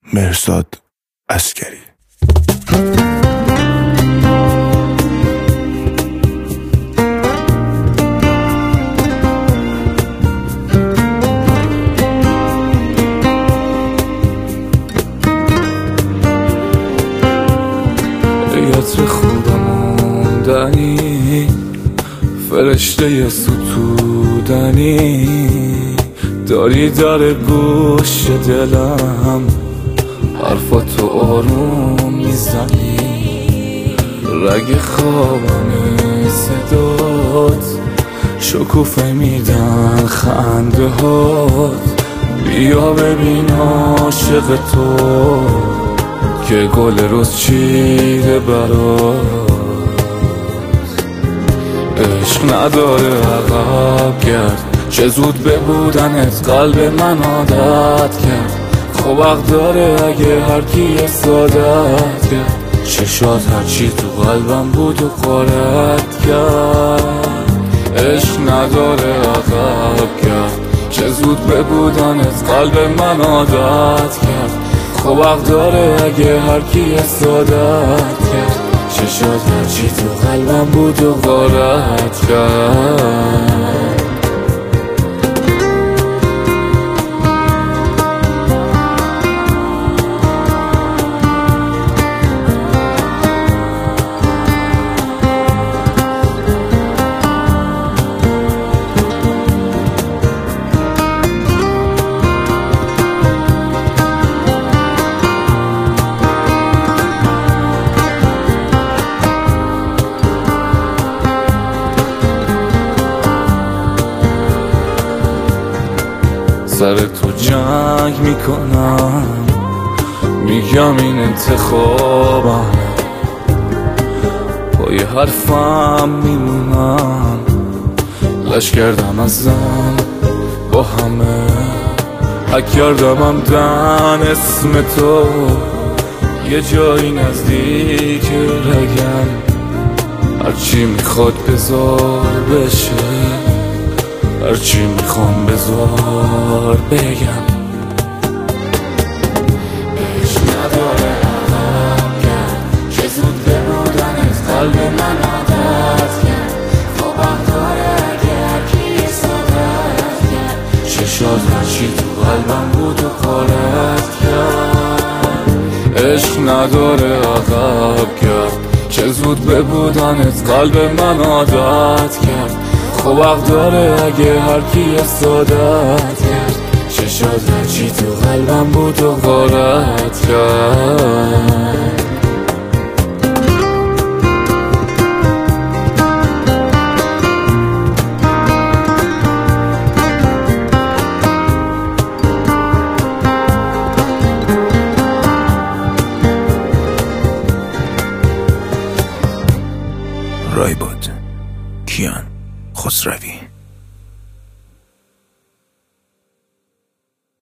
مرزاد عسگری. یاد خوبموندنی، فرشته ستودنی، داری در گوش دلم حرفاتو آروم میزنی، رگ خوابم صدات شکوفه میدن خنده هات. بیا ببین عاشق تو که گل روز چیده برات. عشق نداره عقب کرد، چه زود به بودنت قلب من عادت کرد. خب حق داره اگه هر کی سادت کرد، چشات هرچی تو قلبم بود و غارت کرد. عشق نداره عقب کرد، چه زود به بودنت قلب من عادت کرد. خب حق داره اگه هر کی سادت کرد، چشات هرچی تو قلبم بود و غارت کرد. سر تو جنگ میکنم، میگم این انتخابم، پای حرفم میمونم. لش کردم ازم با همه، حک کردم همدن اسم تو. یه جایی نزدیک رگم، هرچی میخواد بذار بشه، هرچی میخوام بذار بگم. عشق نداره عقب کرد، چه زود به بودنت قلب من عادت کرد. خب حق داره اگه هرکی سادت کرد، چشات هرچی تو قلبم بود و غارت کرد. عشق نداره عقب کرد، چه زود به بودنت قلب من عادت کرد. خب حق داره اگه هر کی سادت کرد، چشات هرچی تو قلبم بود و غارت کرد. رایباد کیان خسروی.